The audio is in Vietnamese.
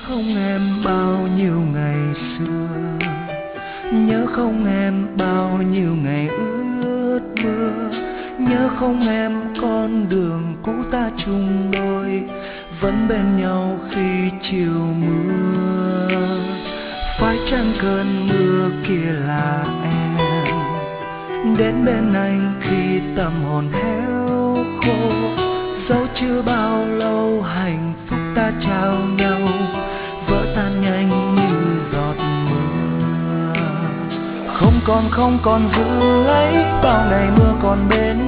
không em bao nhiêu ngày xưa, nhớ không em bao nhiêu ngày ướt mưa, nhớ không em con đường cũ ta chung đôi, vẫn bên nhau khi chiều mưa. Phải chăng cơn mưa kia là em đến bên anh khi tâm hồn héo khô, dẫu chưa bao lâu hạnh phúc ta trao nhau vỡ tan nhanh như giọt mưa. Không còn giữ lấy bao ngày mưa còn bên